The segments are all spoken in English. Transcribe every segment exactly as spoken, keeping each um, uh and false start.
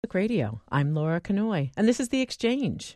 Radio. I'm Laura Kanoy, and this is The Exchange.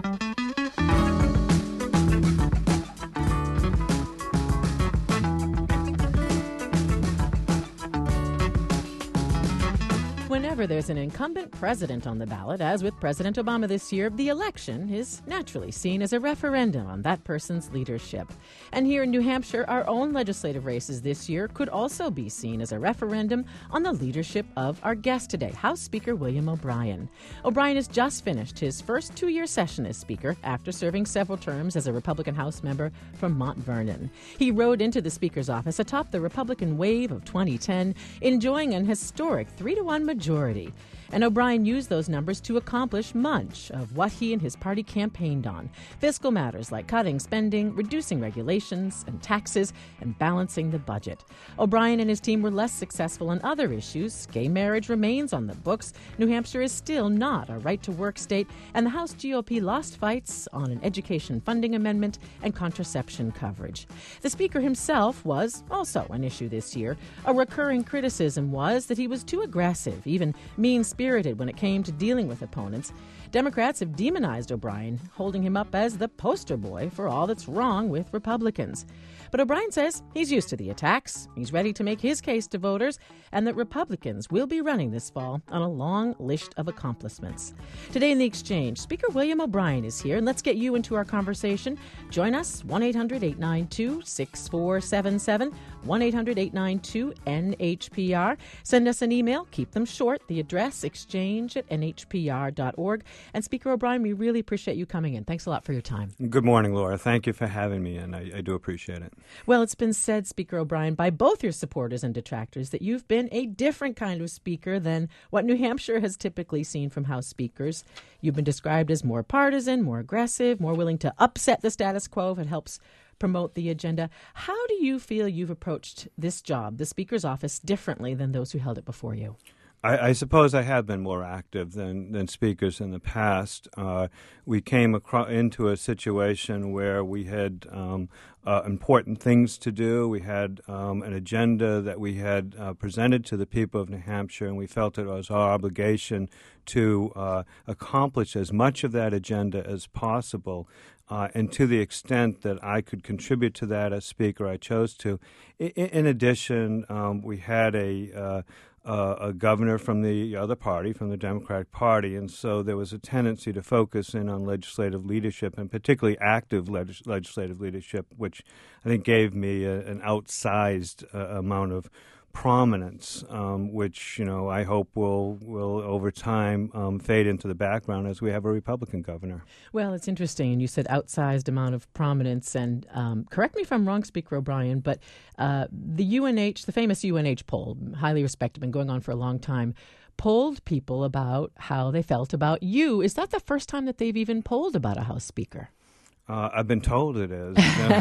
Whenever there's an incumbent president on the ballot, as with President Obama this year, the election is naturally seen as a referendum on that person's leadership. And here in New Hampshire, our own legislative races this year could also be seen as a referendum on the leadership of our guest today, House Speaker William O'Brien. O'Brien has just finished his first two-year session as Speaker after serving several terms as a Republican House member from Mount Vernon. He rode into the Speaker's office atop the Republican wave of twenty ten, enjoying an historic three to one majority. Majority. And O'Brien used those numbers to accomplish much of what he and his party campaigned on. Fiscal matters like cutting spending, reducing regulations and taxes, and balancing the budget. O'Brien and his team were less successful on other issues. Gay marriage remains on the books. New Hampshire is still not a right-to-work state. And the House G O P lost fights on an education funding amendment and contraception coverage. The Speaker himself was also an issue this year. A recurring criticism was that he was too aggressive, even mean-spirited when it came to dealing with opponents. Democrats have demonized O'Brien, holding him up as the poster boy for all that's wrong with Republicans. But O'Brien says he's used to the attacks, he's ready to make his case to voters, and that Republicans will be running this fall on a long list of accomplishments. Today in The Exchange, Speaker William O'Brien is here, and let's get you into our conversation. Join us, one eight hundred eight nine two six four seven seven, one eight hundred eight nine two N H P R. Send us an email, keep them short, the address exchange at N H P R dot org. And Speaker O'Brien, we really appreciate you coming in. Thanks a lot for your time. Good morning, Laura. Thank you for having me, and I, I do appreciate it. Well, it's been said, Speaker O'Brien, by both your supporters and detractors that you've been a different kind of speaker than what New Hampshire has typically seen from House speakers. You've been described as more partisan, more aggressive, more willing to upset the status quo if it helps promote the agenda. How do you feel you've approached this job, the Speaker's office, differently than those who held it before you? I, I suppose I have been more active than, than speakers in the past. Uh, we came acro- into a situation where we had um, uh, important things to do. We had um, an agenda that we had uh, presented to the people of New Hampshire, and we felt it was our obligation to uh, accomplish as much of that agenda as possible. Uh, and to the extent that I could contribute to that as Speaker, I chose to. I, in addition, um, we had a uh, Uh, a governor from the other party, from the Democratic Party, and so there was a tendency to focus in on legislative leadership, and particularly active leg- legislative leadership, which I think gave me a, an outsized uh, amount of prominence, um, which, you know, I hope will, will over time um, fade into the background as we have a Republican governor. Well, it's interesting, and you said outsized amount of prominence, and um, correct me if I'm wrong, Speaker O'Brien, but uh, the U N H, the famous U N H poll, highly respected, been going on for a long time, polled people about how they felt about you. Is that the first time that they've even polled about a House Speaker? Uh, I've been told it is.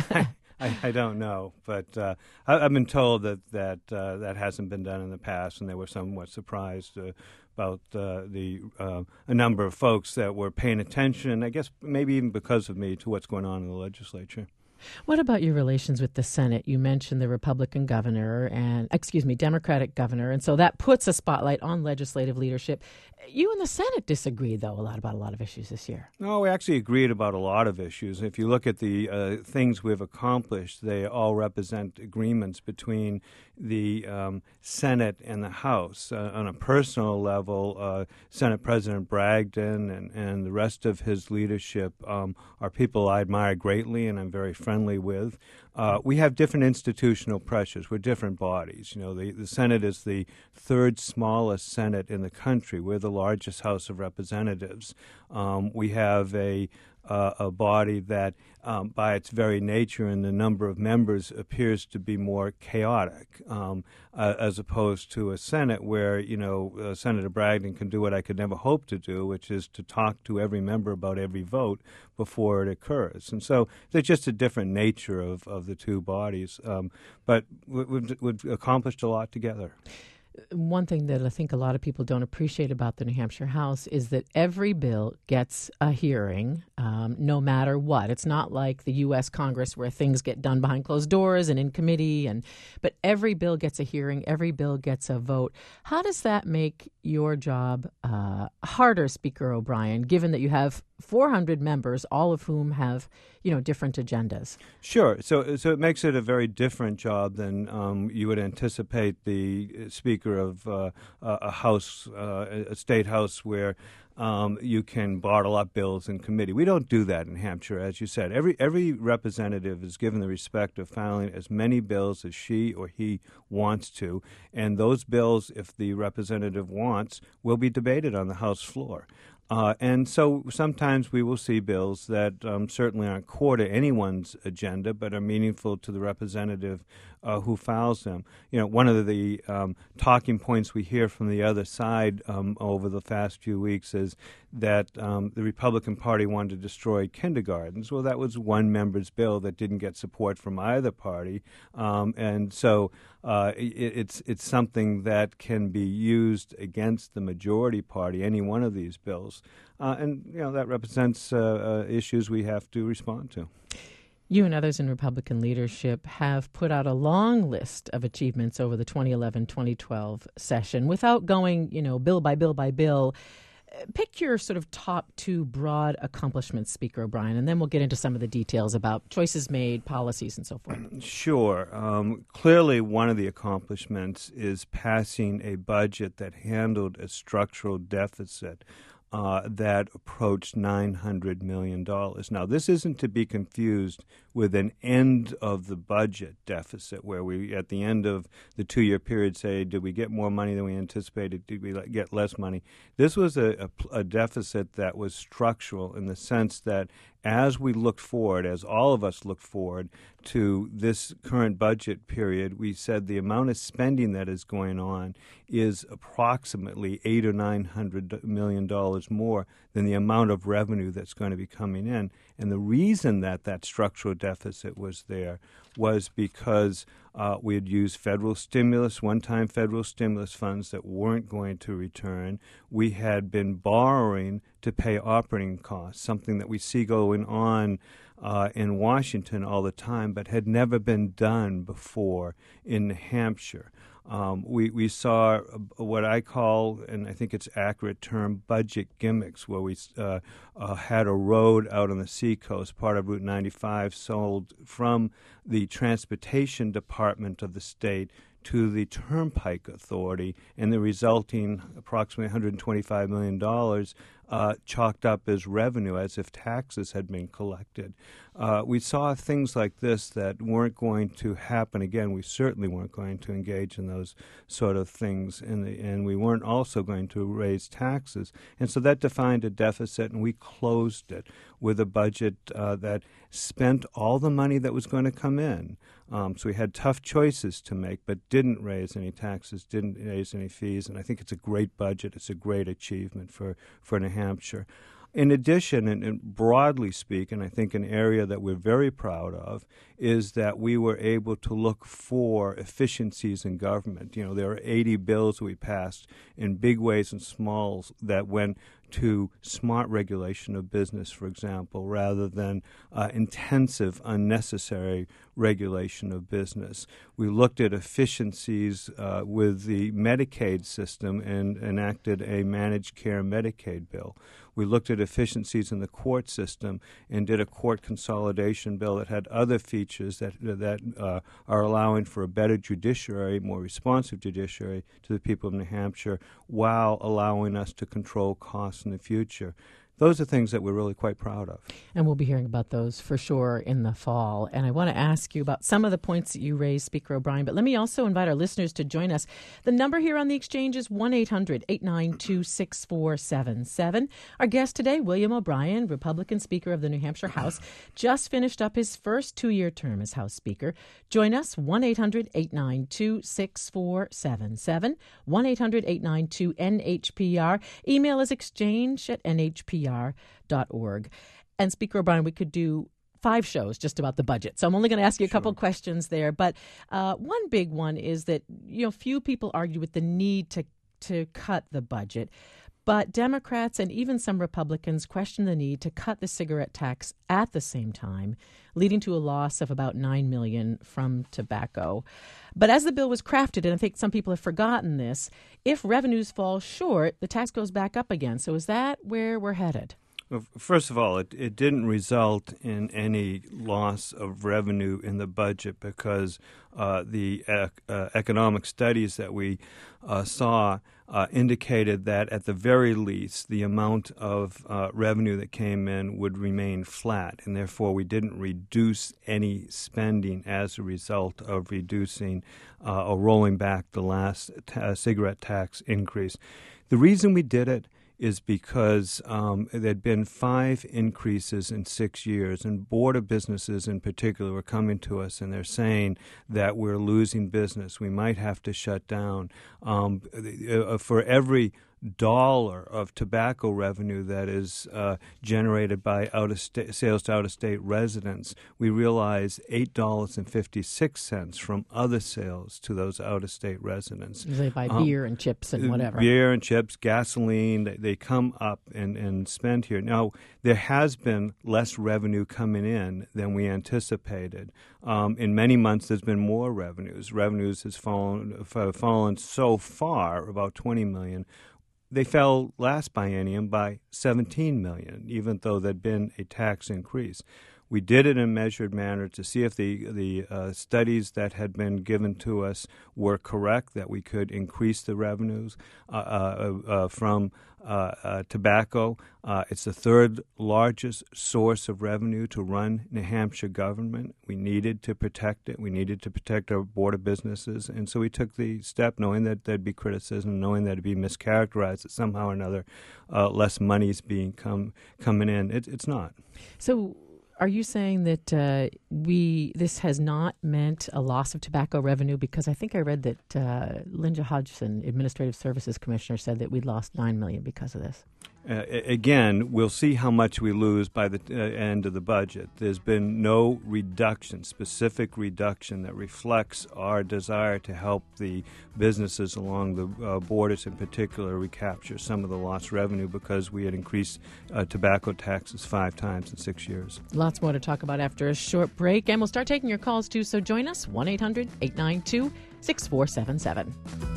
I, I don't know, but uh, I, I've been told that that uh, that hasn't been done in the past, and they were somewhat surprised uh, about uh, the uh, a number of folks that were paying attention, I guess maybe even because of me, to what's going on in the legislature. What about your relations with the Senate? You mentioned the Republican governor and, excuse me, Democratic governor, and so that puts a spotlight on legislative leadership. You and the Senate disagreed, though, a lot about a lot of issues this year. No, we actually agreed about a lot of issues. If you look at the uh, things we've accomplished, they all represent agreements between the um, Senate and the House. Uh, on a personal level, uh, Senate President Bragdon and, and the rest of his leadership um, are people I admire greatly and I'm very friendly with. Uh, we have different institutional pressures. We're different bodies. You know, the, the Senate is the third smallest Senate in the country. We're the largest House of Representatives. Um, we have a uh, a body that, um, by its very nature and the number of members, appears to be more chaotic, um, uh, as opposed to a Senate where, you know, uh, Senator Bragdon can do what I could never hope to do, which is to talk to every member about every vote before it occurs. And so there's just a different nature of, of the two bodies. Um, but we've, we've accomplished a lot together. One thing that I think a lot of people don't appreciate about the New Hampshire House is that every bill gets a hearing um, no matter what. It's not like the U S Congress where things get done behind closed doors and in committee, and but every bill gets a hearing, every bill gets a vote. How does that make your job uh, harder, Speaker O'Brien, given that you have four hundred members, all of whom have, you know, different agendas? Sure. So, so it makes it a very different job than um, you would anticipate the Speaker of uh, a House, uh, a state house, where um, you can bottle up bills in committee. We don't do that in Hampshire, as you said. Every every representative is given the respect of filing as many bills as she or he wants to, and those bills, if the representative wants, will be debated on the House floor. Uh, and so sometimes we will see bills that um, certainly aren't core to anyone's agenda, but are meaningful to the representative uh, who files them. You know, one of the um, talking points we hear from the other side um, over the past few weeks is that um, the Republican Party wanted to destroy kindergartens. Well, that was one member's bill that didn't get support from either party, um, and so uh, it, it's it's something that can be used against the majority party, any one of these bills. Uh, and, you know, that represents uh, uh, issues we have to respond to. You and others in Republican leadership have put out a long list of achievements over the twenty eleven twenty twelve session. Without going, you know, bill by bill by bill, pick your sort of top two broad accomplishments, Speaker O'Brien, and then we'll get into some of the details about choices made, policies, and so forth. Sure. Um, clearly, one of the accomplishments is passing a budget that handled a structural deficit Uh, that approached nine hundred million dollars. Now, this isn't to be confused with an end of the budget deficit where we, at the end of the two-year period, say, did we get more money than we anticipated? Did we get less money? This was a, a, a deficit that was structural in the sense that as we looked forward, as all of us looked forward to this current budget period, we said the amount of spending that is going on is approximately eight or nine hundred million dollars more than the amount of revenue that's going to be coming in. And the reason that that structural deficit was there was because uh, we had used federal stimulus, one-time federal stimulus funds that weren't going to return. We had been borrowing to pay operating costs, something that we see going on uh, in Washington all the time, but had never been done before in New Hampshire. Um, we, we saw what I call, and I think it's accurate term, budget gimmicks, where we uh, uh, had a road out on the seacoast, part of Route ninety-five, sold from the Transportation Department of the state to the Turnpike Authority, and the resulting approximately one hundred twenty-five million dollars uh, chalked up as revenue, as if taxes had been collected. Uh, we saw things like this that weren't going to happen again. We certainly weren't going to engage in those sort of things, and, the, and we weren't also going to raise taxes. And so that defined a deficit, and we closed it with a budget uh, that spent all the money that was going to come in. Um, so we had tough choices to make, but didn't raise any taxes, didn't raise any fees, and I think it's a great budget. It's a great achievement for, for New Hampshire. In addition, and, and broadly speaking, I think an area that we're very proud of is that we were able to look for efficiencies in government. You know, there are eighty bills we passed in big ways and smalls that went to smart regulation of business, for example, rather than uh, intensive, unnecessary regulation of business. We looked at efficiencies uh, with the Medicaid system and enacted a managed care Medicaid bill. We looked at efficiencies in the court system and did a court consolidation bill that had other features that that uh, are allowing for a better judiciary, more responsive judiciary to the people of New Hampshire, while allowing us to control costs in the future. Those are things that we're really quite proud of. And we'll be hearing about those for sure in the fall. And I want to ask you about some of the points that you raised, Speaker O'Brien, but let me also invite our listeners to join us. The number here on the exchange is one eight hundred eight nine two six four seven seven. Our guest today, William O'Brien, Republican Speaker of the New Hampshire House, just finished up his first two-year term as House Speaker. Join us, one eight hundred eight nine two six four seven seven, one eight hundred eight nine two N H P R. Email is exchange at N H P R dot org. And Speaker O'Brien, we could do five shows just about the budget. So I'm only going to ask you a couple Sure. questions there. But uh, one big one is that, you know, few people argue with the need to to cut the budget. But Democrats and even some Republicans question the need to cut the cigarette tax at the same time, leading to a loss of about nine million dollars from tobacco. But as the bill was crafted, and I think some people have forgotten this, if revenues fall short, the tax goes back up again. So is that where we're headed? Well, first of all, it, it didn't result in any loss of revenue in the budget because uh, the uh, uh, economic studies that we uh, saw uh, indicated that at the very least the amount of uh, revenue that came in would remain flat, and therefore we didn't reduce any spending as a result of reducing uh, or rolling back the last ta- cigarette tax increase. The reason we did it is because um, there had been five increases in six years, and Board of Businesses in particular were coming to us and they're saying that we're losing business. We might have to shut down. Um, uh, for every dollar of tobacco revenue that is uh, generated by out of sta- sales to out-of-state residents, we realize eight dollars and fifty-six cents from other sales to those out-of-state residents. They buy um, beer and chips and whatever. Beer and chips, gasoline, they, they come up and, and spend here. Now, there has been less revenue coming in than we anticipated. Um, in many months, there's been more revenues. Revenues has fallen, fallen so far, about twenty million dollars. They fell last biennium by seventeen million dollars, even though there'd been a tax increase. We did it in a measured manner to see if the the uh, studies that had been given to us were correct, that we could increase the revenues uh, uh, uh, from uh, uh, tobacco. Uh, it's the third largest source of revenue to run New Hampshire government. We needed to protect it. We needed to protect our Board of Businesses. And so we took the step knowing that there'd be criticism, knowing that it'd be mischaracterized, that somehow or another uh, less money's being come, coming in. It, it's not. So are you saying that uh, we this has not meant a loss of tobacco revenue? Because I think I read that uh, Linda Hodgson, Administrative Services Commissioner, said that we'd lost nine million dollars because of this. Uh, again, we'll see how much we lose by the uh, end of the budget. There's been no reduction, specific reduction that reflects our desire to help the businesses along the uh, borders in particular recapture some of the lost revenue because we had increased uh, tobacco taxes five times in six years. Lots more to talk about after a short break, and we'll start taking your calls too, so join us, one eight hundred eight nine two six four seven seven.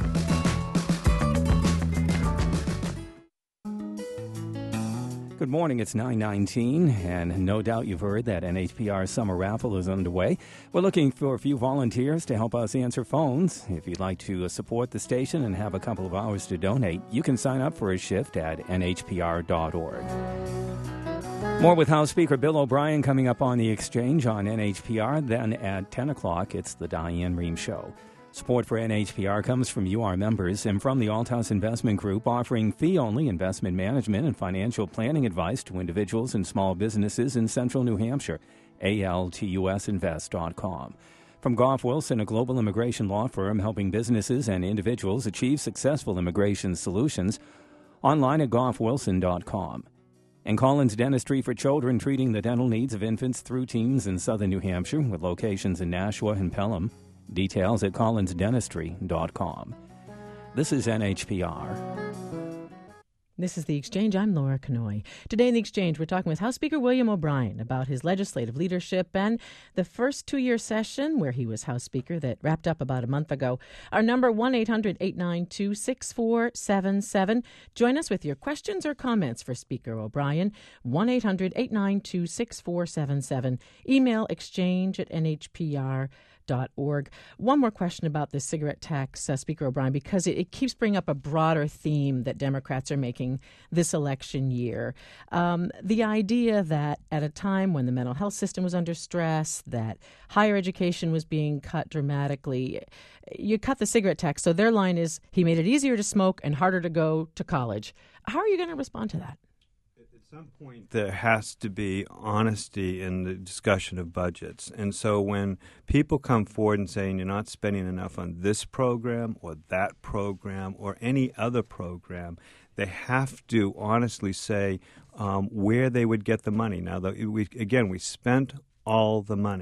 Good morning, it's nine nineteen, and no doubt you've heard that N H P R summer raffle is underway. We're looking for a few volunteers to help us answer phones. If you'd like to support the station and have a couple of hours to donate, you can sign up for a shift at N H P R dot org. More with House Speaker Bill O'Brien coming up on the Exchange on N H P R. Then at ten o'clock, it's the Diane Rehm Show. Support for N H P R comes from you, our members, and from the Altos Investment Group, offering fee-only investment management and financial planning advice to individuals and small businesses in central New Hampshire. A L T U S invest dot com. From Goff Wilson, a global immigration law firm helping businesses and individuals achieve successful immigration solutions, online at goff wilson dot com. And Collins Dentistry for Children, treating the dental needs of infants through teens in southern New Hampshire, with locations in Nashua and Pelham. Details at collins dentistry dot com. This is N H P R. This is The Exchange. I'm Laura Kanoy. Today in The Exchange, we're talking with House Speaker William O'Brien about his legislative leadership and the first two-year session where he was House Speaker that wrapped up about a month ago. Our number, one eight hundred eight nine two six four seven seven. Join us with your questions or comments for Speaker O'Brien, one eight hundred eight nine two six four seven seven. Email exchange at N H P R dot org. One more question about this cigarette tax, uh, Speaker O'Brien, because it, it keeps bringing up a broader theme that Democrats are making this election year. Um, the idea that at a time when the mental health system was under stress, that higher education was being cut dramatically, you cut the cigarette tax. So their line is, he made it easier to smoke and harder to go to college. How are you going to respond to that? At some point, there has to be honesty in the discussion of budgets. And so when people come forward and saying you're not spending enough on this program or that program or any other program, they have to honestly say um, where they would get the money. Now, the, we, again, we spent all the money.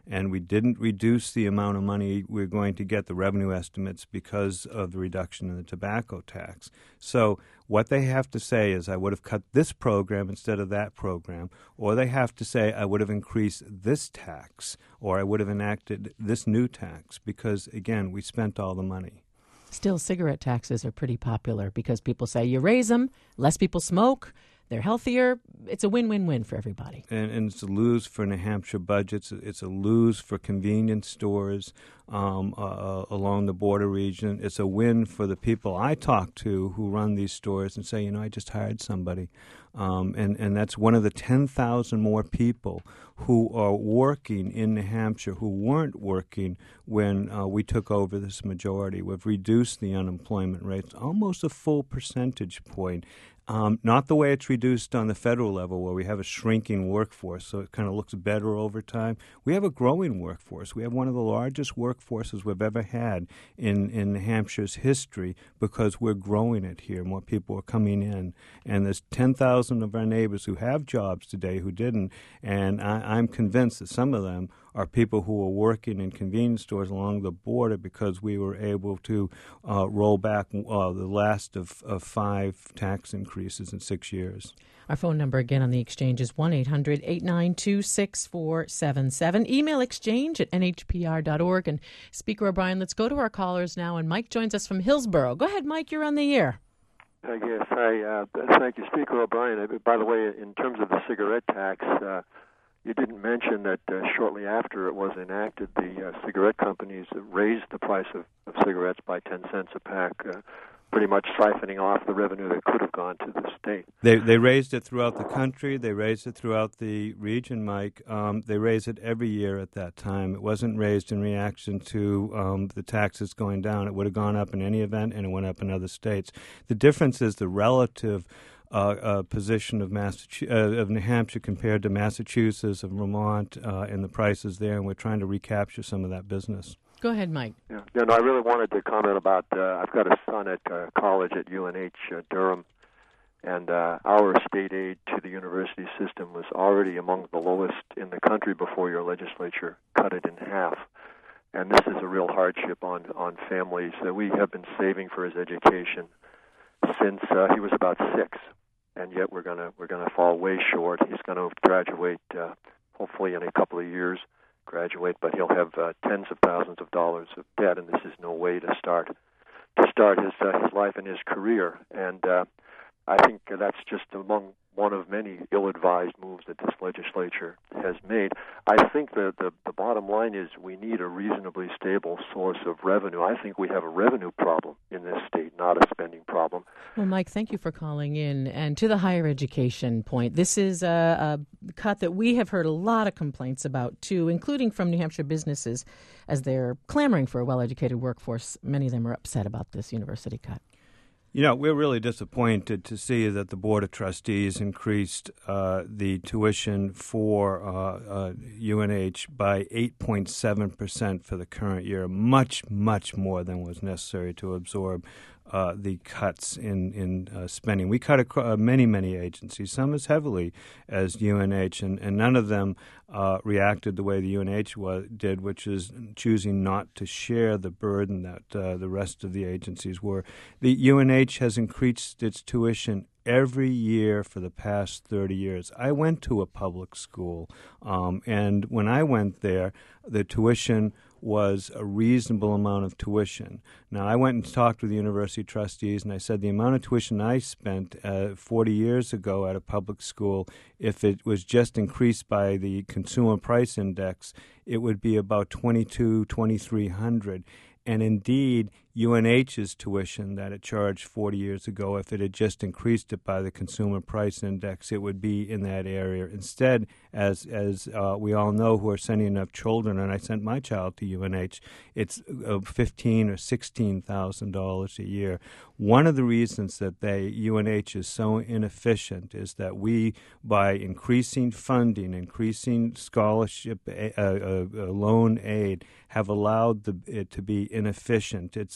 and we didn't reduce the amount of money we're going to get, the revenue estimates, because of the reduction in the tobacco tax. So what they have to say is, I would have cut this program instead of that program, or they have to say, I would have increased this tax, or I would have enacted this new tax, because, again, we spent all the money. Still, cigarette taxes are pretty popular because people say you raise them, less people smoke, they're healthier. It's a win-win-win for everybody. And, and it's a lose for New Hampshire budgets. It's a lose for convenience stores um, uh, along the border region. It's a win for the people I talk to who run these stores and say, you know, I just hired somebody. Um, and, and that's one of the ten thousand more people who are working in New Hampshire who weren't working when uh, we took over this majority. We've reduced the unemployment rates almost a full percentage point. Um, not the way it's reduced on the federal level, where we have a shrinking workforce, so it kind of looks better over time. We have a growing workforce. We have one of the largest workforces we've ever had in, in New Hampshire's history, because we're growing it here. More people are coming in. And there's ten thousand of our neighbors who have jobs today who didn't, and I, I'm convinced that some of them are people who are working in convenience stores along the border because we were able to uh, roll back uh, the last of, of five tax increases in six years. Our phone number again on the exchange is one eight hundred eight nine two six four seven seven. Email exchange at n h p r dot org. And Speaker O'Brien, let's go to our callers now. And Mike joins us from Hillsborough. Go ahead, Mike, you're on the air. I guess. Hi, uh, thank you, Speaker O'Brien. Uh, by the way, in terms of the cigarette tax, uh, you didn't mention that uh, shortly after it was enacted, the uh, cigarette companies raised the price of, of cigarettes by ten cents a pack, uh, pretty much siphoning off the revenue that could have gone to the state. They they raised it throughout the country. They raised it throughout the region, Mike. Um, they raised it every year at that time. It wasn't raised in reaction to um, the taxes going down. It would have gone up in any event, and it went up in other states. The difference is the relative Uh, uh, position of, Massachusetts, uh, of New Hampshire compared to Massachusetts, of Vermont, uh, and the prices there, and we're trying to recapture some of that business. Go ahead, Mike. Yeah, yeah no, I really wanted to comment about, uh, I've got a son at uh, college at U N H uh, Durham, and uh, our state aid to the university system was already among the lowest in the country before your legislature cut it in half. And this is a real hardship on, on families that we have been saving for his education since uh, he was about six, and yet we're gonna we're gonna fall way short. He's going to graduate, uh, hopefully in a couple of years, graduate, but he'll have uh, tens of thousands of dollars of debt, and this is no way to start to start his uh, his life and his career. And uh, I think that's just among one of many ill-advised moves that this legislature has made. I think the, the, the bottom line is we need a reasonably stable source of revenue. I think we have a revenue problem in this state, not a spending problem. Well, Mike, thank you for calling in. And to the higher education point, this is a, a cut that we have heard a lot of complaints about, too, including from New Hampshire businesses as they're clamoring for a well-educated workforce. Many of them are upset about this university cut. You know, we're really disappointed to see that the Board of Trustees increased uh, the tuition for uh, uh, U N H by eight point seven percent for the current year, much, much more than was necessary to absorb uh, the cuts in, in uh, spending. We cut across, uh, many, many agencies, some as heavily as U N H, and, and none of them uh, reacted the way the U N H was, did, which is choosing not to share the burden that uh, the rest of the agencies were. The U N H has increased its tuition every year for the past thirty years. I went to a public school, um, and when I went there, the tuition was a reasonable amount of tuition. Now, I went and talked with the university trustees, and I said the amount of tuition I spent uh, forty years ago at a public school, if it was just increased by the consumer price index, it would be about twenty-two, twenty-three hundred. And indeed, U N H's tuition that it charged forty years ago, if it had just increased it by the consumer price index, it would be in that area. Instead, as as uh, we all know who are sending enough children, and I sent my child to U N H, it's uh, fifteen or sixteen thousand dollars a year. One of the reasons that they U N H is so inefficient is that we, by increasing funding, increasing scholarship, uh, uh, uh, loan aid, have allowed the, it to be inefficient. It's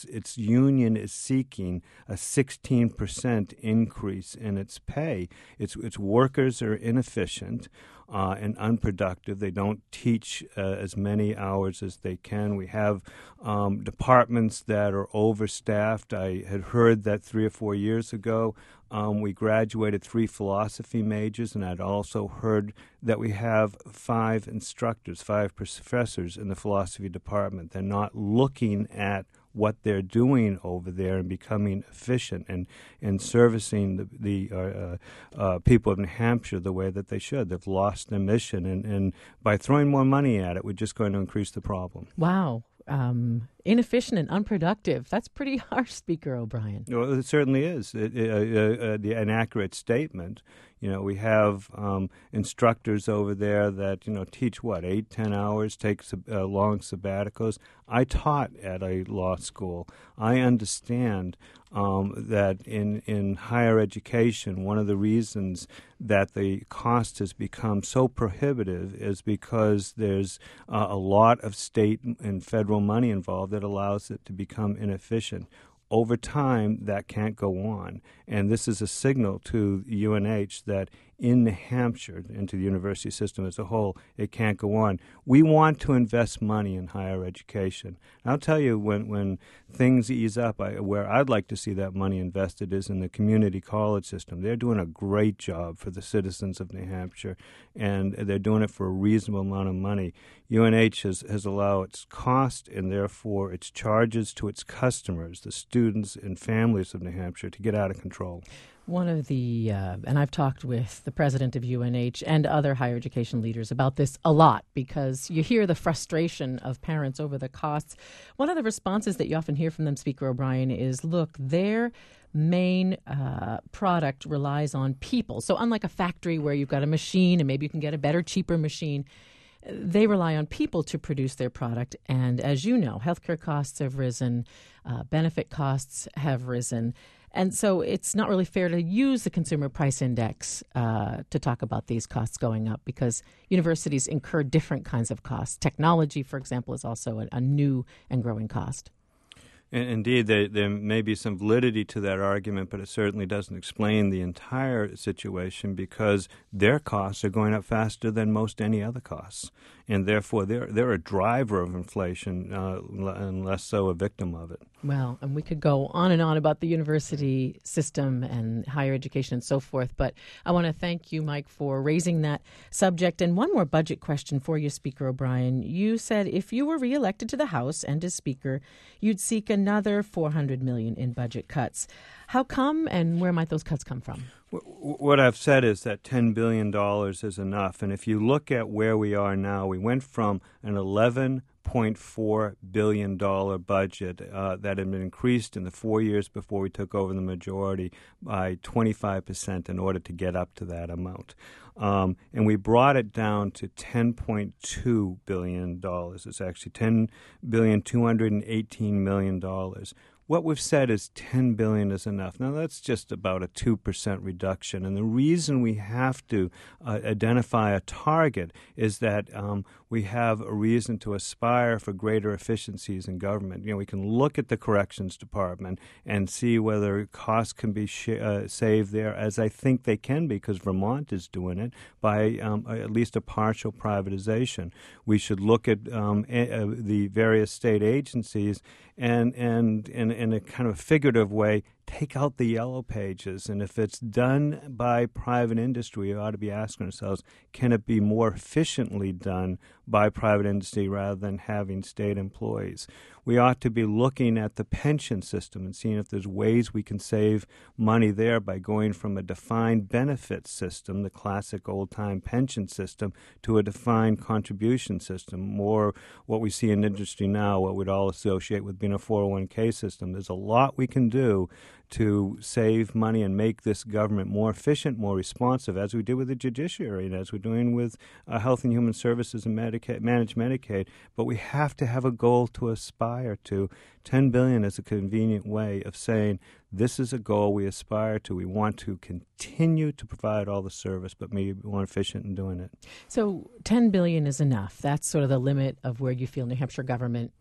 its union is seeking a sixteen percent increase in its pay. Its its workers are inefficient uh, and unproductive. They don't teach uh, as many hours as they can. We have um, departments that are overstaffed. I had heard that three or four years ago um, we graduated three philosophy majors, and I'd also heard that we have five instructors, five professors in the philosophy department. They're not looking at what they're doing over there and becoming efficient and, and servicing the, the uh, uh, people of New Hampshire the way that they should. They've lost their mission, and, and by throwing more money at it, we're just going to increase the problem. Wow. Um, inefficient and unproductive. That's pretty harsh, Speaker O'Brien. Well, it certainly is. It, it, uh, uh, the, an accurate statement. You know, we have um, instructors over there that, you know, teach, what, eight, ten hours, take sub- uh, long sabbaticals. I taught at a law school. I understand um, that in, in higher education, one of the reasons that the cost has become so prohibitive is because there's uh, a lot of state and federal money involved that allows it to become inefficient. Over time, that can't go on. And this is a signal to U N H that in New Hampshire and to the university system as a whole, it can't go on. We want to invest money in higher education. And I'll tell you, when, when things ease up, I, where I'd like to see that money invested is in the community college system. They're doing a great job for the citizens of New Hampshire, and they're doing it for a reasonable amount of money. U N H has, has allowed its cost and therefore its charges to its customers, the students and families of New Hampshire, to get out of control. One of the, uh, and I've talked with the president of U N H and other higher education leaders about this a lot, because you hear the frustration of parents over the costs. One of the responses that you often hear from them, Speaker O'Brien, is, look, their main uh, product relies on people. So unlike a factory where you've got a machine and maybe you can get a better, cheaper machine, they rely on people to produce their product. And as you know, healthcare costs have risen, uh, benefit costs have risen. And so it's not really fair to use the Consumer Price Index uh, to talk about these costs going up, because universities incur different kinds of costs. Technology, for example, is also a, a new and growing cost. Indeed, there, there may be some validity to that argument, but it certainly doesn't explain the entire situation, because their costs are going up faster than most any other costs. And therefore, they're, they're a driver of inflation uh, and less so a victim of it. Well, and we could go on and on about the university system and higher education and so forth, but I want to thank you, Mike, for raising that subject. And one more budget question for you, Speaker O'Brien. You said if you were reelected to the House and as Speaker, you'd seek another four hundred million dollars in budget cuts. How come, and where might those cuts come from? What I've said is that ten billion dollars is enough. And if you look at where we are now, we went from an eleven point four billion dollars budget uh, that had been increased in the four years before we took over the majority by twenty-five percent in order to get up to that amount. Um, and we brought it down to ten point two billion dollars. It's actually ten billion two hundred eighteen million dollars. What we've said is ten billion dollars is enough. Now, that's just about a two percent reduction. And the reason we have to uh, identify a target is that um, we have a reason to aspire for greater efficiencies in government. You know, we can look at the Corrections Department and see whether costs can be sh- uh, saved there, as I think they can be, because Vermont is doing it, by um, at least a partial privatization. We should look at um, a- uh, the various state agencies and, and, and in a kind of figurative way, take out the yellow pages. And if it's done by private industry, we ought to be asking ourselves, can it be more efficiently done by private industry rather than having state employees? We ought to be looking at the pension system and seeing if there's ways we can save money there by going from a defined benefit system, the classic old-time pension system, to a defined contribution system, more what we see in industry now, what we'd all associate with being a four oh one k system. There's a lot we can do to save money and make this government more efficient, more responsive, as we did with the judiciary and as we're doing with uh, Health and Human Services and Medicaid, managed Medicaid. But we have to have a goal to aspire to. ten billion dollars is a convenient way of saying this is a goal we aspire to. We want to continue to provide all the service, but maybe more efficient in doing it. So ten billion dollars is enough. That's sort of the limit of where you feel New Hampshire government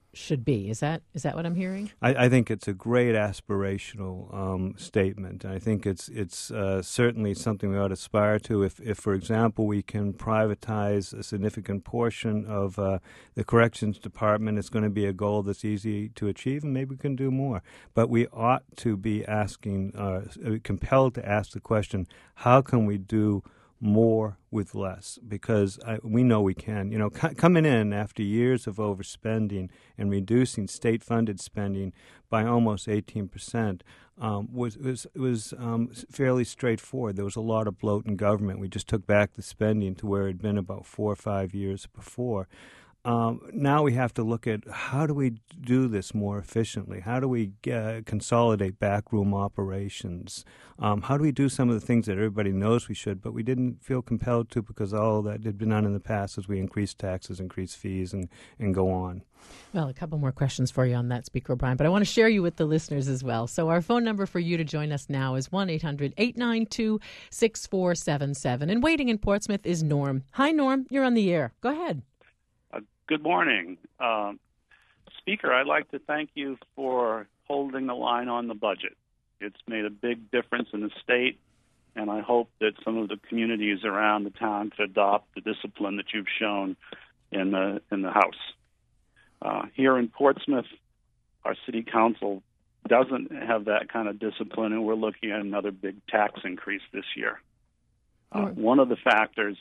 should be. Is that is that what I'm hearing? I, I think it's a great aspirational um, statement. I think it's it's uh, certainly something we ought to aspire to. If, if, for example, we can privatize a significant portion of uh, the corrections department, it's going to be a goal that's easy to achieve, and maybe we can do more. But we ought to be asking, uh, compelled to ask the question, how can we do more with less? Because I, we know we can. You know, c- coming in after years of overspending and reducing state-funded spending by almost eighteen percent um, was was was um, fairly straightforward. There was a lot of bloat in government. We just took back the spending to where it had been about four or five years before. Um, now we have to look at how do we do this more efficiently? How do we uh, consolidate backroom operations? Um, how do we do some of the things that everybody knows we should, but we didn't feel compelled to because all that had been done in the past as we increase taxes, increase fees, and, and go on? Well, a couple more questions for you on that, Speaker O'Brien, but I want to share you with the listeners as well. So our phone number for you to join us now is one eight hundred eight nine two six four seven seven. And waiting in Portsmouth is Norm. Hi, Norm. You're on the air. Go ahead. Good morning. Uh, Speaker, I'd like to thank you for holding the line on the budget. It's made a big difference in the state, and I hope that some of the communities around the town could adopt the discipline that you've shown in the in the House. Uh, here in Portsmouth, our city council doesn't have that kind of discipline, and we're looking at another big tax increase this year. Uh, one of the factors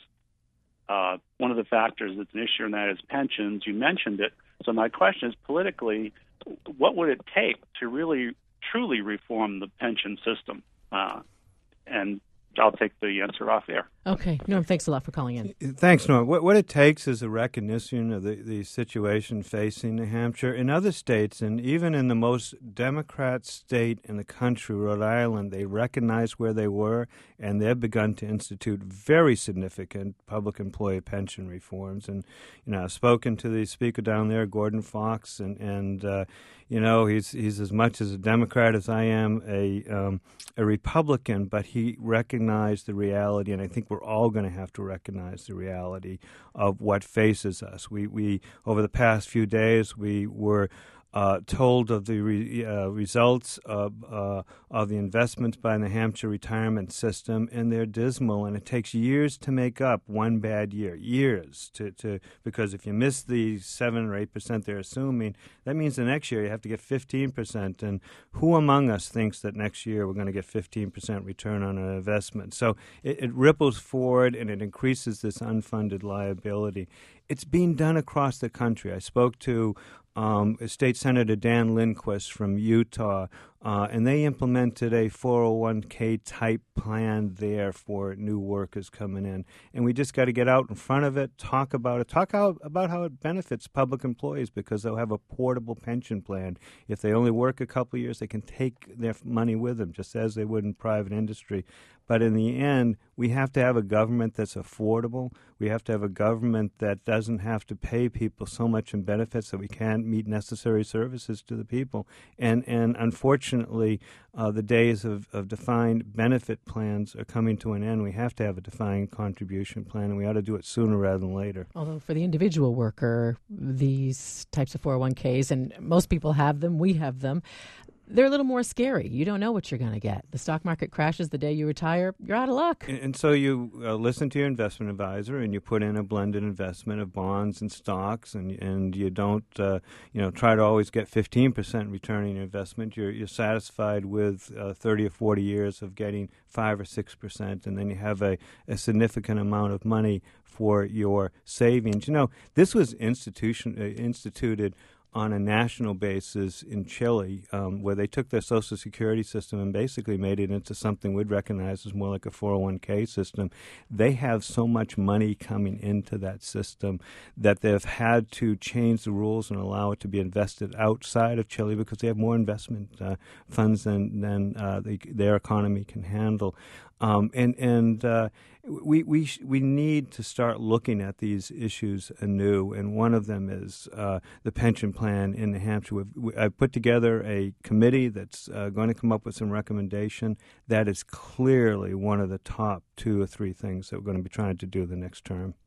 Uh, one of the factors that's an issue in that is pensions. You mentioned it. So my question is, politically, what would it take to really, truly reform the pension system? Uh, and I'll take the answer off air. Okay. Norm, thanks a lot for calling in. Thanks, Norm. What, what it takes is a recognition of the, the situation facing New Hampshire. In other states, and even in the most Democrat state in the country, Rhode Island, they recognize where they were, and they've begun to institute very significant public employee pension reforms. And, you know, I've spoken to the speaker down there, Gordon Fox, and, and uh, you know, he's he's as much as a Democrat as I am a um, a Republican, but he recognized the reality, and I think we're all going to have to recognize the reality of what faces us. We we over the past few days we were uh, told of the re, uh, results of uh, of the investments by the New Hampshire retirement system, and they're dismal. And it takes years to make up one bad year. Years to, to because if you miss the seven or eight percent they're assuming, that means the next year you have to get fifteen percent. And who among us thinks that next year we're going to get fifteen percent return on an investment? So it, it ripples forward and it increases this unfunded liability. It's being done across the country. I spoke to um, State Senator Dan Lindquist from Utah, uh, and they implemented a four oh one k type plan there for new workers coming in. And we just got to get out in front of it, talk about it, talk out about how it benefits public employees because they'll have a portable pension plan. If they only work a couple of years, they can take their money with them, just as they would in private industry. But in the end, we have to have a government that's affordable. We have to have a government that doesn't have to pay people so much in benefits that we can't meet necessary services to the people. And and unfortunately, uh, the days of, of defined benefit plans are coming to an end. We have to have a defined contribution plan, and we ought to do it sooner rather than later. Although for the individual worker, these types of four oh one k's, and most people have them, we have them, they're a little more scary. You don't know what you're going to get. The stock market crashes the day you retire, you're out of luck. And, and so you uh, listen to your investment advisor, and you put in a blended investment of bonds and stocks, and and you don't uh, you know try to always get fifteen percent return on your investment. You're you're satisfied with uh, thirty or forty years of getting five or six percent, and then you have a, a significant amount of money for your savings. You know, this was institution uh, instituted on a national basis in Chile, um, where they took their Social Security system and basically made it into something we'd recognize as more like a four oh one k system. They have so much money coming into that system that they've had to change the rules and allow it to be invested outside of Chile because they have more investment uh, funds than, than uh, they, their economy can handle. Um, and and uh, we we sh- we need to start looking at these issues anew, and one of them is uh, the pension plan in New Hampshire. We've, we, I've put together a committee that's uh, going to come up with some recommendation. That is clearly one of the top two or three things that we're going to be trying to do the next term.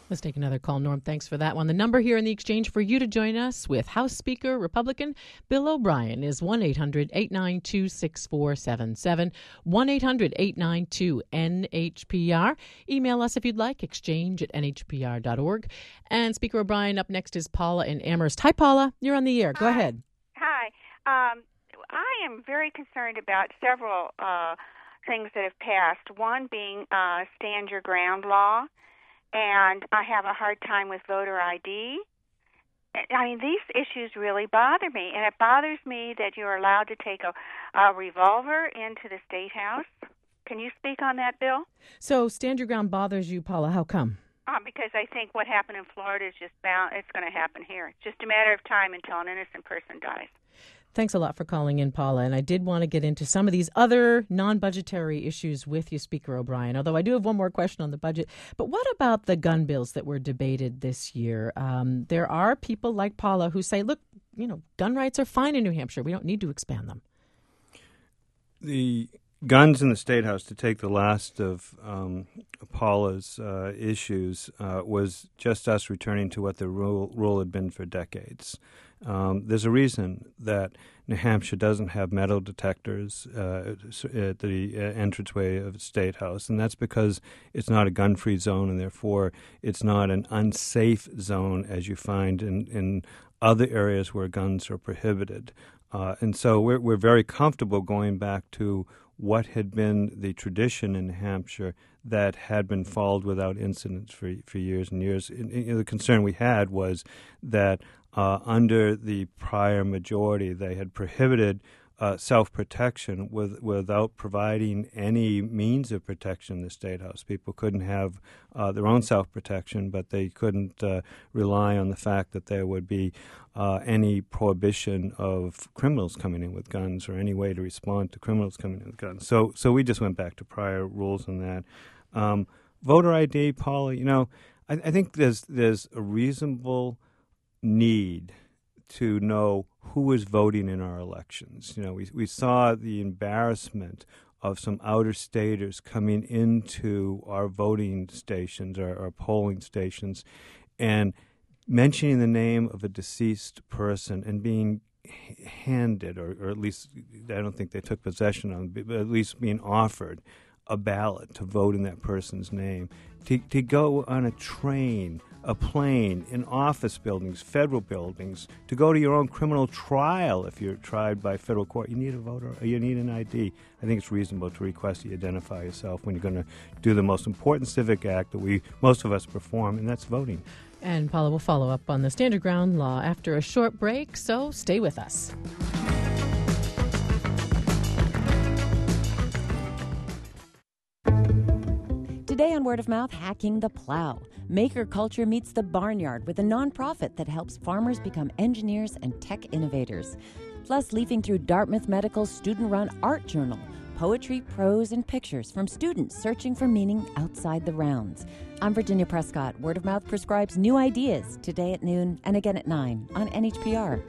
Let's take another call. Norm, thanks for that one. The number here in the exchange for you to join us with House Speaker Republican Bill O'Brien is one eight hundred eight nine two six four seven seven, one eight hundred eight nine two N H P R. Email us if you'd like, exchange at N H P R dot org. And Speaker O'Brien, up next is Paula in Amherst. Hi, Paula. You're on the air. Go Hi. ahead. Hi. Um, I am very concerned about several uh, things that have passed, one being uh, Stand Your Ground law. And I have a hard time with voter I D. I mean, these issues really bother me, and it bothers me that you're allowed to take a, a revolver into the State House. Can you speak on that, Bill? So, Stand Your Ground bothers you, Paula. How come? Uh, because I think what happened in Florida is just bound, it's going to happen here. It's just a matter of time until an innocent person dies. Thanks a lot for calling in, Paula. And I did want to get into some of these other non-budgetary issues with you, Speaker O'Brien, although I do have one more question on the budget. But what about the gun bills that were debated this year? Um, there are people like Paula who say, look, you know, gun rights are fine in New Hampshire. We don't need to expand them. The guns in the State House, to take the last of um, Paula's uh, issues, uh, was just us returning to what the rule, rule had been for decades. Um, there's a reason that New Hampshire doesn't have metal detectors uh, at the uh, entranceway of the State House, and that's because it's not a gun-free zone, and therefore it's not an unsafe zone as you find in, in other areas where guns are prohibited. Uh, and so we're, we're very comfortable going back to what had been the tradition in New Hampshire that had been followed without incidents for for years and years. And, and the concern we had was that uh, under the prior majority, they had prohibited uh, self-protection with, without providing any means of protection in the State House. People couldn't have uh, their own self-protection, but they couldn't uh, rely on the fact that there would be uh, any prohibition of criminals coming in with guns or any way to respond to criminals coming in with guns. So, so we just went back to prior rules on that. Um, voter I D, Paula, you know, I, I think there's there's a reasonable need to know who is voting in our elections. You know, we we saw the embarrassment of some outer-staters coming into our voting stations, our, our polling stations, and mentioning the name of a deceased person and being handed, or, or at least, I don't think they took possession of it, but at least being offered a ballot to vote in that person's name, to, to go on a train, a plane, in office buildings, federal buildings, to go to your own criminal trial if you're tried by federal court. You need a voter, you need an I D. I think it's reasonable to request that you identify yourself when you're going to do the most important civic act that we, most of us, perform, and that's voting. And Paula will follow up on the Stand Your Ground law after a short break, so stay with us. Today on Word of Mouth, Hacking the Plow. Maker Culture meets the barnyard with a nonprofit that helps farmers become engineers and tech innovators. Plus, leafing through Dartmouth Medical's student-run art journal, poetry, prose, and pictures from students searching for meaning outside the rounds. I'm Virginia Prescott. Word of Mouth prescribes new ideas today at noon and again at nine on N H P R.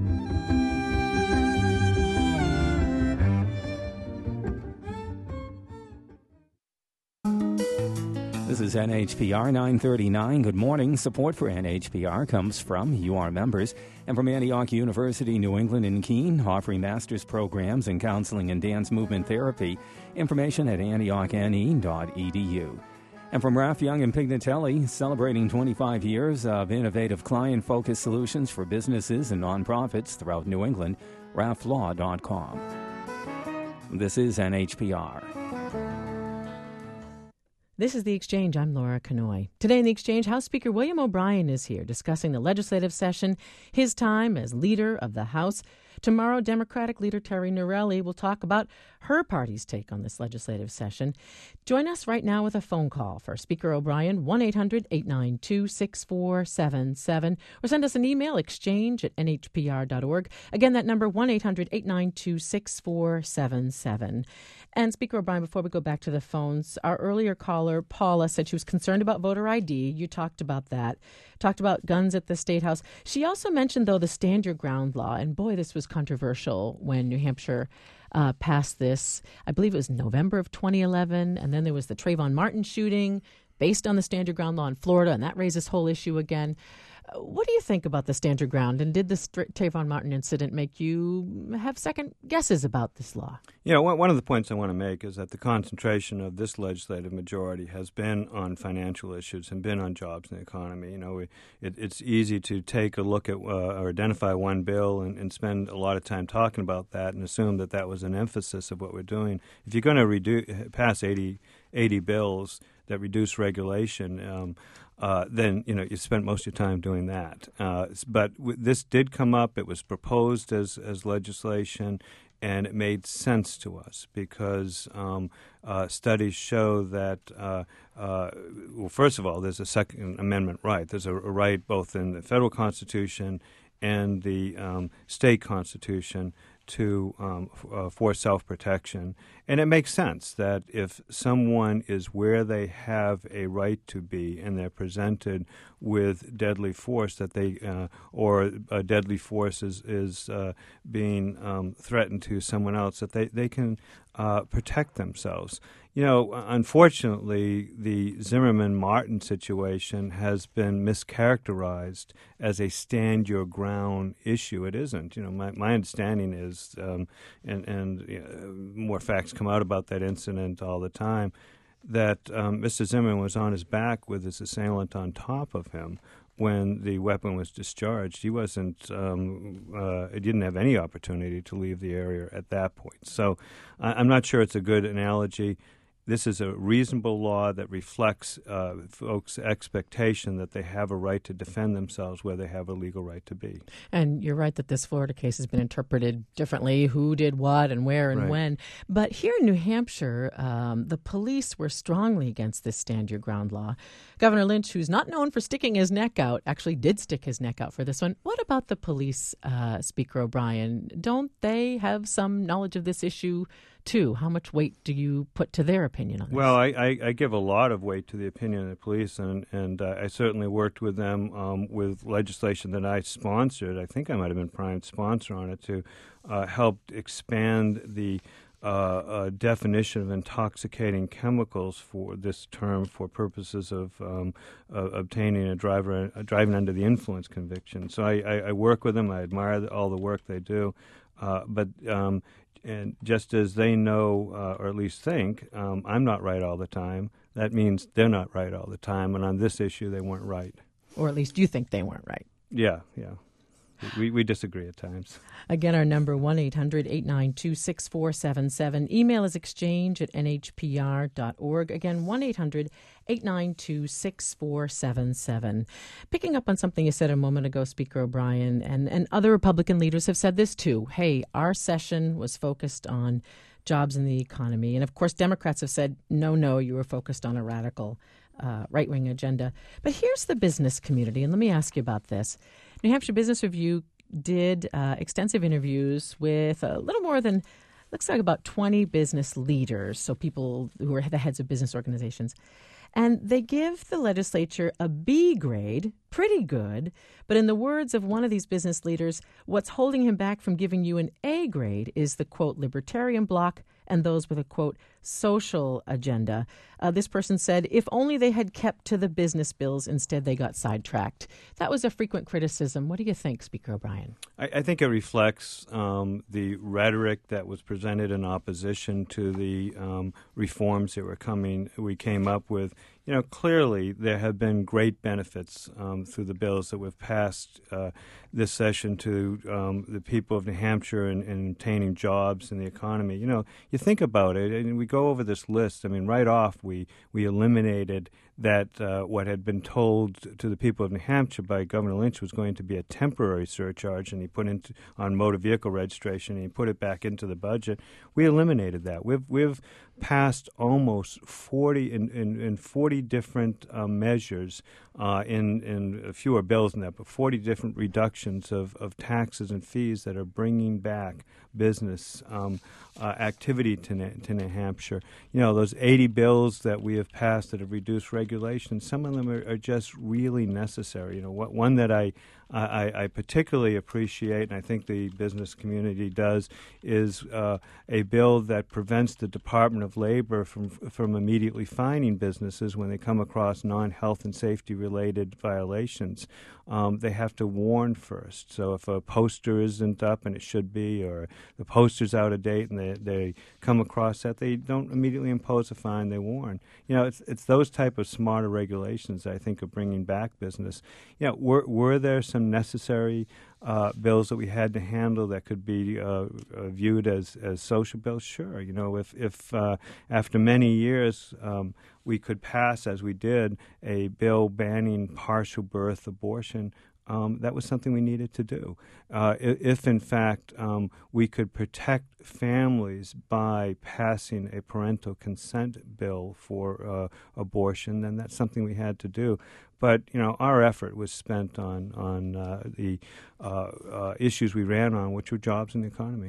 This is N H P R nine thirty-nine. Good morning. Support for N H P R comes from U R members and from Antioch University, New England in Keene, offering master's programs in counseling and dance movement therapy. Information at antioch n e dot e d u. And from Raff Young and Pignatelli, celebrating twenty-five years of innovative client-focused solutions for businesses and nonprofits throughout New England, raff law dot com. This is N H P R. This is The Exchange. I'm Laura Kanoy. Today in The Exchange, House Speaker William O'Brien is here discussing the legislative session, his time as leader of the House. Tomorrow, Democratic leader Terry Norelli will talk about her party's take on this legislative session. Join us right now with a phone call for Speaker O'Brien, one eight hundred eight nine two six four seven seven, or send us an email, exchange at N H P R dot org. Again, that number, one eight hundred eight nine two six four seven seven. And Speaker O'Brien, before we go back to the phones, our earlier caller, Paula, said she was concerned about voter I D. You talked about that. Talked about guns at the State House. She also mentioned, though, the Stand Your Ground law. And boy, this was controversial when New Hampshire uh, passed this. I believe it was November of twenty eleven. And then there was the Trayvon Martin shooting. based on the stand your ground law in Florida, and that raised this whole issue again. Uh, what do you think about the stand your ground, and did the St- Trayvon Martin incident make you have second guesses about this law? You know, one of the points I want to make is that the concentration of this legislative majority has been on financial issues and been on jobs and the economy. You know, we, it, it's easy to take a look at uh, or identify one bill and, and spend a lot of time talking about that and assume that that was an emphasis of what we're doing. If you're going to redu- pass eighty, eighty bills that reduce regulation, um, uh, then, you know, you spent most of your time doing that. Uh, but w- this did come up. It was proposed as, as legislation, and it made sense to us because um, uh, studies show that, uh, uh, well, first of all, there's a Second Amendment right. There's a, a right both in the federal Constitution and the um, state Constitution to um, f- uh, for self-protection. And it makes sense that if someone is where they have a right to be and they're presented with deadly force, that they uh, or a deadly force is, is uh, being um, threatened to someone else, that they, they can uh, protect themselves. You know, unfortunately, the Zimmerman-Martin situation has been mischaracterized as a stand-your-ground issue. It isn't. You know, my, my understanding is, um, and, and you know, more facts come out about that incident all the time, that um, Mister Zimmerman was on his back with his assailant on top of him when the weapon was discharged. He wasn't, um, uh, he didn't have any opportunity to leave the area at that point. So I, I'm not sure it's a good analogy. This is a reasonable law that reflects uh, folks' expectation that they have a right to defend themselves where they have a legal right to be. And you're right that this Florida case has been interpreted differently, who did what and where and right. when. But here in New Hampshire, um, the police were strongly against this stand your ground law. Governor Lynch, who's not known for sticking his neck out, actually did stick his neck out for this one. What about the police, uh, Speaker O'Brien? Don't they have some knowledge of this issue too? How much weight do you put to their opinion on this? Well, I, I, I give a lot of weight to the opinion of the police, and, and uh, I certainly worked with them um, with legislation that I sponsored. I think I might have been prime sponsor on it to uh, help expand the uh, uh, definition of intoxicating chemicals for this term for purposes of um, uh, obtaining a driver a driving under the influence conviction. So I, I, I work with them. I admire the, all the work they do, uh, but um, And just as they know, uh, or at least think, um, I'm not right all the time, that means they're not right all the time. And on this issue, they weren't right. Or at least you think they weren't right. Yeah, yeah. We we disagree at times. Again, our number, one eight hundred eight nine two six four seven seven. Email is exchange at n h p r dot org. Again, one eight hundred eight nine two six four seven seven. Picking up on something you said a moment ago, Speaker O'Brien, and, and other Republican leaders have said this too. Hey, our session was focused on jobs and the economy. And of course, Democrats have said, no, no, you were focused on a radical uh, right-wing agenda. But here's the business community, and let me ask you about this. New Hampshire Business Review did uh, extensive interviews with a little more than, looks like about twenty business leaders, so people who are the heads of business organizations. And they give the legislature a B grade, pretty good, but in the words of one of these business leaders, what's holding him back from giving you an A grade is the, quote, libertarian bloc and those with a, quote, social agenda. Uh, this person said, if only they had kept to the business bills, instead they got sidetracked. That was a frequent criticism. What do you think, Speaker O'Brien? I, I think it reflects um, the rhetoric that was presented in opposition to the um, reforms that were coming, we came up with. You know, clearly there have been great benefits um, through the bills that we've passed uh, this session to um, the people of New Hampshire in, in obtaining jobs and the economy. You know, you think about it, and we go over this list. I mean, right off, we, we eliminated that uh, what had been told to the people of New Hampshire by Governor Lynch was going to be a temporary surcharge, and he put into on motor vehicle registration, and he put it back into the budget. We eliminated that. We've we've passed almost forty in, in, in forty different uh, measures uh, in in fewer bills than that, but forty different reductions of, of taxes and fees that are bringing back business um, uh, activity to New, to New Hampshire. You know, those eighty bills that we have passed that have reduced regulation, some of them are, are just really necessary. You know, what, one that I I, I particularly appreciate, and I think the business community does, is uh, a bill that prevents the Department of Labor from from immediately fining businesses when they come across non-health and safety-related violations. Um, they have to warn first. So if a poster isn't up and it should be, or the poster's out of date and they, they come across that, they don't immediately impose a fine, they warn. You know, it's it's those type of smarter regulations that I think are bringing back business. You know, were, were there some necessary uh, bills that we had to handle that could be uh, uh, viewed as, as social bills? Sure. You know, if, if uh, after many years um, we could pass, as we did, a bill banning partial birth abortion, Um, that was something we needed to do. Uh, if, if, in fact, um, we could protect families by passing a parental consent bill for uh, abortion, then that's something we had to do. But, you know, our effort was spent on, on uh, the uh, uh, issues we ran on, which were jobs and the economy.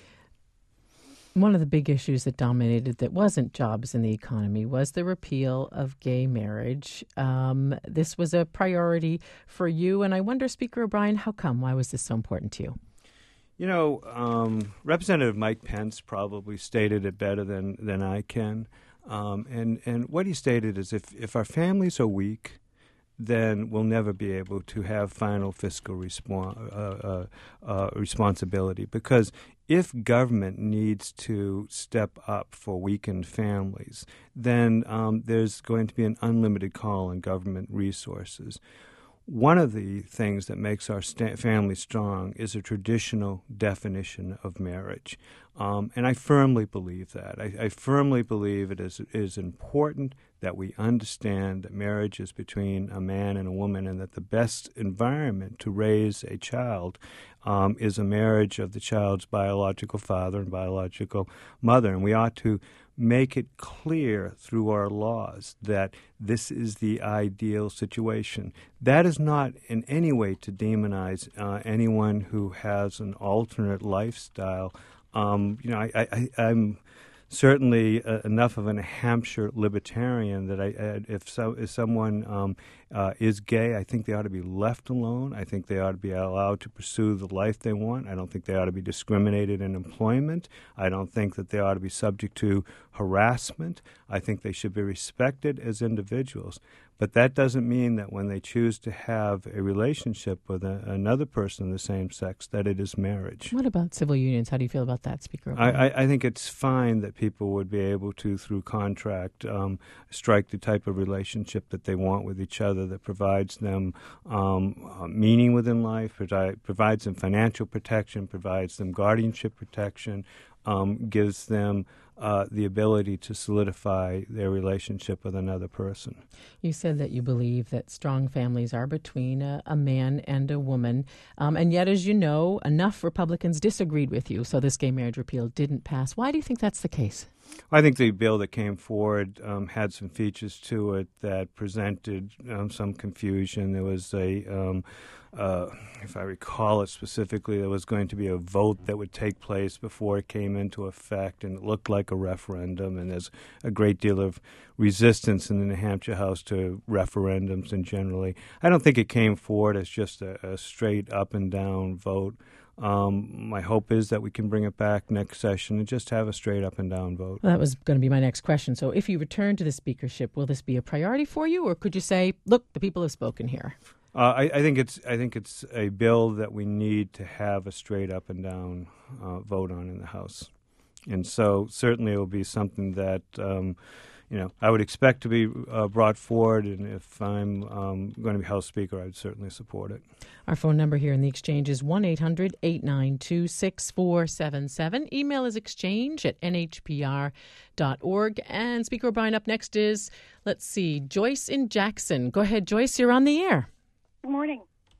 One of the big issues that dominated that wasn't jobs in the economy was the repeal of gay marriage. Um, this was a priority for you, and I wonder, Speaker O'Brien, how come? Why was this so important to you? You know, um, Representative Mike Pence probably stated it better than, than I can. Um, and, and what he stated is if, if our families are weak, then we'll never be able to have final fiscal respons- uh, uh, uh, responsibility. Because if government needs to step up for weakened families, then um, there's going to be an unlimited call on government resources. One of the things that makes our sta- family strong is a traditional definition of marriage. Um, and I firmly believe that. I, I firmly believe it is, it is important that we understand that marriage is between a man and a woman, and that the best environment to raise a child um, is a marriage of the child's biological father and biological mother. And we ought to make it clear through our laws that this is the ideal situation. That is not in any way to demonize uh, anyone who has an alternate lifestyle. Um, you know, I, I, I'm certainly uh, enough of a New Hampshire libertarian that I, uh, if so, if someone um, uh, is gay, I think they ought to be left alone. I think they ought to be allowed to pursue the life they want. I don't think they ought to be discriminated in employment. I don't think that they ought to be subject to harassment. I think they should be respected as individuals. But that doesn't mean that when they choose to have a relationship with a, another person of the same sex, that it is marriage. What about civil unions? How do you feel about that, Speaker? I, I, I think it's fine that people would be able to, through contract, um, strike the type of relationship that they want with each other that provides them um, uh, meaning within life, provi- provides them financial protection, provides them guardianship protection, um, gives them Uh, the ability to solidify their relationship with another person. You said that you believe that strong families are between a, a man and a woman, um, and yet, as you know, enough Republicans disagreed with you, so this gay marriage repeal didn't pass. Why do you think that's the case? I think the bill that came forward um, had some features to it that presented um, some confusion. There was a, um, uh, if I recall it specifically, there was going to be a vote that would take place before it came into effect, and it looked like a referendum, and there's a great deal of resistance in the New Hampshire House to referendums and generally. I don't think it came forward as just a, a straight up and down vote. Um, my hope is that we can bring it back next session and just have a straight up and down vote. Well, that was going to be my next question. So if you return to the speakership, will this be a priority for you, or could you say, look, the people have spoken here? Uh, I, I think it's I think it's a bill that we need to have a straight up and down uh, vote on in the House. And so certainly it will be something that um, you know, I would expect to be uh, brought forward, and if I'm um, going to be House Speaker, I would certainly support it. Our phone number here in the Exchange is one eight hundred eight nine two six four seven seven. Email is exchange at n h p r dot org. And Speaker O'Brien, up next is, let's see, Joyce in Jackson. Go ahead, Joyce, you're on the air. Good morning.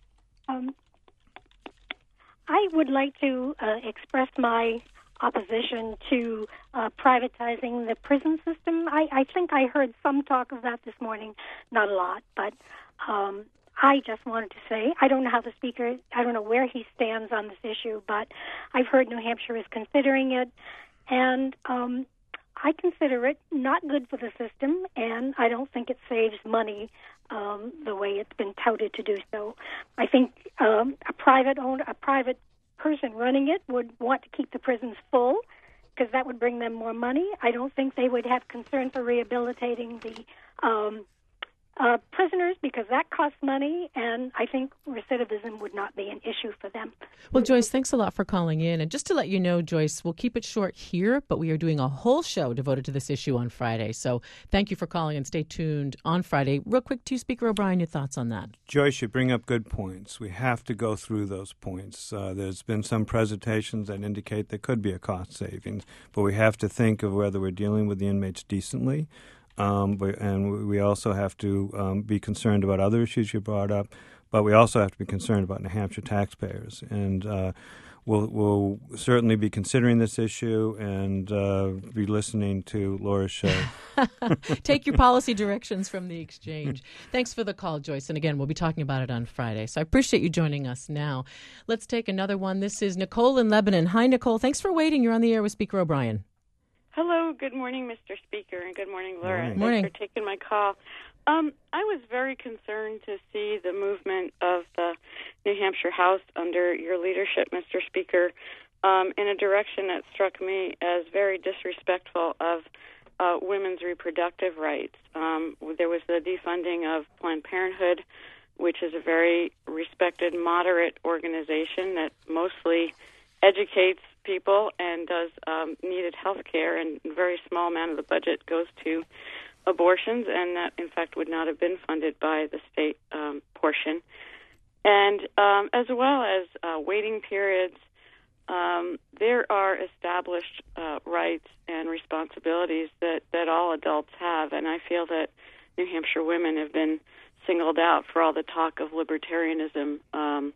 Um, I would like to uh, express my opposition to uh, privatizing the prison system. I, I think I heard some talk of that this morning, not a lot, but um, I just wanted to say, I don't know how the Speaker, I don't know where he stands on this issue, but I've heard New Hampshire is considering it, and um, I consider it not good for the system, and I don't think it saves money um, the way it's been touted to do so. I think um, a private owner, a private person running it would want to keep the prisons full because that would bring them more money. I don't think they would have concern for rehabilitating the um, uh, prisoners because that costs money, and I think recidivism would not be an issue for them. Well, Joyce, thanks a lot for calling in. And just to let you know, Joyce, we'll keep it short here, but we are doing a whole show devoted to this issue on Friday. So thank you for calling, and stay tuned on Friday. Real quick, to Speaker O'Brien, your thoughts on that? Joyce, you bring up good points. We have to go through those points. Uh, there's been some presentations that indicate there could be a cost savings, but we have to think of whether we're dealing with the inmates decently. Um, but, and we also have to um, be concerned about other issues you brought up, but we also have to be concerned about New Hampshire taxpayers. And uh, we'll, we'll certainly be considering this issue and uh, be listening to Laura's show. Take your policy directions from the exchange. Thanks for the call, Joyce. And again, we'll be talking about it on Friday. So I appreciate you joining us now. Let's take another one. This is Nicole in Lebanon. Hi, Nicole. Thanks for waiting. You're on the air with Speaker O'Brien. Hello, good morning, Mister Speaker, and good morning, Laura. Morning. Thanks Morning. for taking my call. Um, I was very concerned to see the movement of the New Hampshire House under your leadership, Mister Speaker, um, in a direction that struck me as very disrespectful of uh, women's reproductive rights. Um, there was the defunding of Planned Parenthood, which is a very respected, moderate organization that mostly educates people and does um, needed health care, and a very small amount of the budget goes to abortions, and that, in fact, would not have been funded by the state um, portion. And um, as well as uh, waiting periods, um, there are established uh, rights and responsibilities that, that all adults have, and I feel that New Hampshire women have been singled out for all the talk of libertarianism um,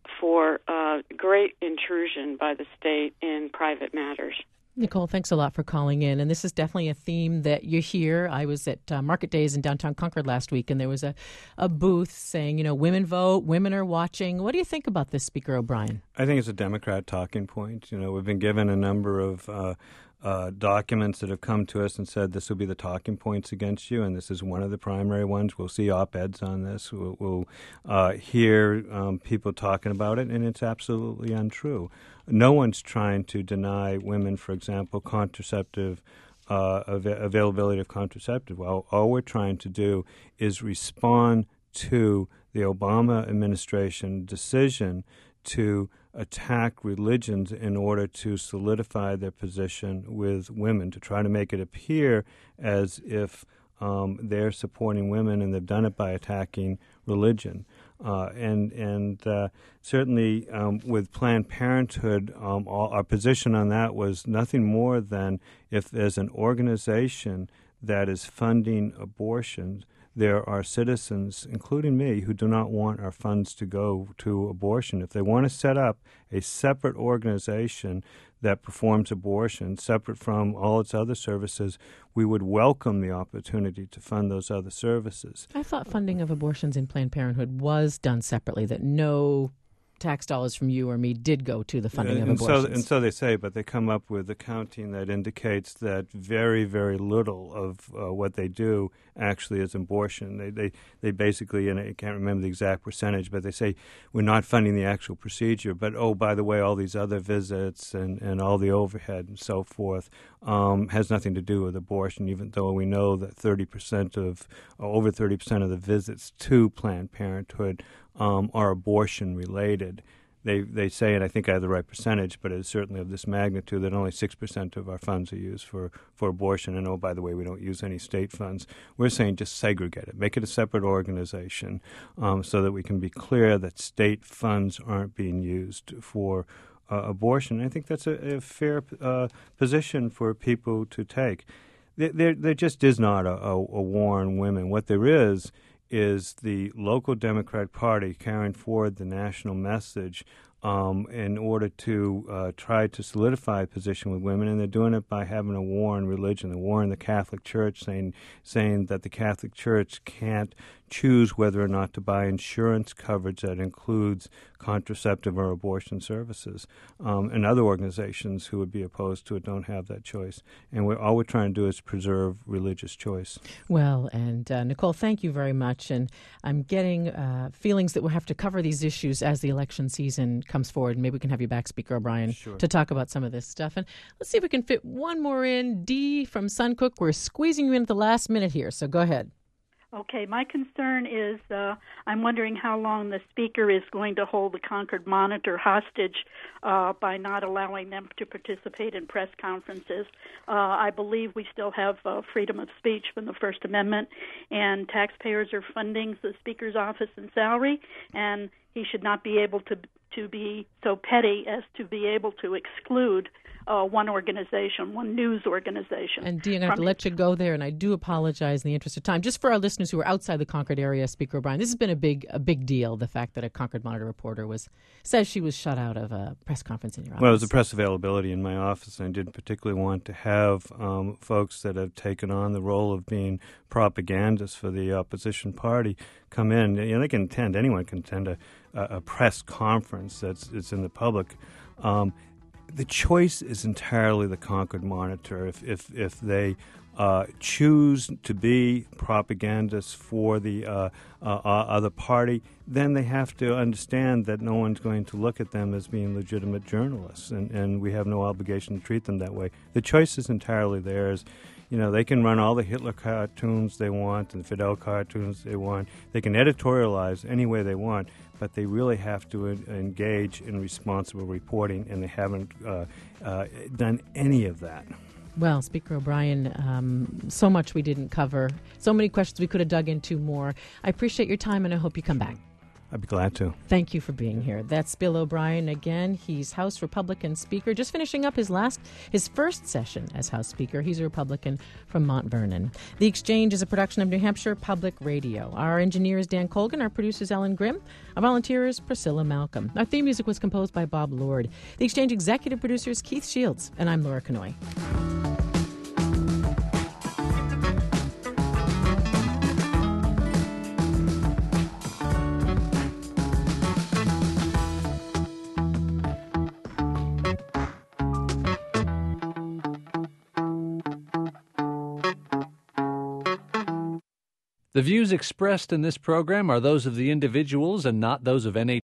for uh, great intrusion by the state in private matters. Nicole, thanks a lot for calling in. And this is definitely a theme that you hear. I was at uh, Market Days in downtown Concord last week, and there was a, a booth saying, you know, women vote, women are watching. What do you think about this, Speaker O'Brien? I think it's a Democrat talking point. You know, we've been given a number of uh, uh, documents that have come to us and said this will be the talking points against you, and this is one of the primary ones. We'll see op-eds on this. We'll, we'll uh, hear um, people talking about it, and it's absolutely untrue. No one's trying to deny women, for example, contraceptive uh, av- availability of contraceptive. Well, all we're trying to do is respond to the Obama administration decision to attack religions in order to solidify their position with women, to try to make it appear as if um, they're supporting women, and they've done it by attacking religion. Uh, and and uh, certainly um, with Planned Parenthood, um, all, our position on that was nothing more than if there's an organization that is funding abortions, there are citizens, including me, who do not want our funds to go to abortion. If they want to set up a separate organization that performs abortion, separate from all its other services, we would welcome the opportunity to fund those other services. I thought funding of abortions in Planned Parenthood was done separately, that no tax dollars from you or me did go to the funding and, of and abortions. So, and so they say, but they come up with accounting that indicates that very, very little of uh, what they do actually is abortion. They, they, they basically, and I can't remember the exact percentage, but they say we're not funding the actual procedure, but oh, by the way, all these other visits and, and all the overhead and so forth um, has nothing to do with abortion, even though we know that thirty percent of, or over thirty percent of the visits to Planned Parenthood Um, are abortion-related. They they say, and I think I have the right percentage, but it's certainly of this magnitude, that only six percent of our funds are used for, for abortion. And, oh, by the way, we don't use any state funds. We're saying just segregate it. Make it a separate organization um, so that we can be clear that state funds aren't being used for uh, abortion. I think that's a, a fair uh, position for people to take. There, there, there just is not a, a, a war on women. What there is is the local Democratic Party carrying forward the national message um, in order to uh, try to solidify a position with women, and they're doing it by having a war on religion, a war on the Catholic Church, saying saying that the Catholic Church can't choose whether or not to buy insurance coverage that includes contraceptive or abortion services. Um, and other organizations who would be opposed to it don't have that choice. And we're, all we're trying to do is preserve religious choice. Well, and uh, Nicole, thank you very much. And I'm getting uh, feelings that we'll have to cover these issues as the election season comes forward. Maybe we can have you back, Speaker O'Brien, sure. to talk about some of this stuff. And let's see if we can fit one more in. Dee from Suncook, we're squeezing you in at the last minute here, so go ahead. Okay, my concern is uh, I'm wondering how long the Speaker is going to hold the Concord Monitor hostage uh, by not allowing them to participate in press conferences. Uh, I believe we still have uh, freedom of speech from the First Amendment, and taxpayers are funding the Speaker's office and salary, and he should not be able to to be so petty as to be able to exclude Uh, one organization, one news organization. And Dee, I'm going to have to let you go there, and I do apologize in the interest of time. Just for our listeners who are outside the Concord area, Speaker O'Brien, this has been a big a big deal, the fact that a Concord Monitor reporter was says she was shut out of a press conference in your office. Well, it was a press availability in my office, and I did particularly want to have um, folks that have taken on the role of being propagandists for the opposition party come in. You know, they can attend, anyone can attend a, a press conference that's it's in the public. Um, The choice is entirely the Concord Monitor. If if, if they uh, choose to be propagandists for the uh, uh, other party, then they have to understand that no one's going to look at them as being legitimate journalists, and, and we have no obligation to treat them that way. The choice is entirely theirs. You know, they can run all the Hitler cartoons they want and Fidel cartoons they want. They can editorialize any way they want, but they really have to en- engage in responsible reporting, and they haven't uh, uh, done any of that. Well, Speaker O'Brien, um, so much we didn't cover, so many questions we could have dug into more. I appreciate your time, and I hope you come back. I'd be glad to. Thank you for being here. That's Bill O'Brien again. He's House Republican Speaker, just finishing up his last, his first session as House Speaker. He's a Republican from Mount Vernon. The Exchange is a production of New Hampshire Public Radio. Our engineer is Dan Colgan. Our producer is Ellen Grimm. Our volunteer is Priscilla Malcolm. Our theme music was composed by Bob Lord. The Exchange executive producer is Keith Shields, and I'm Laura Kanoy. The views expressed in this program are those of the individuals and not those of N H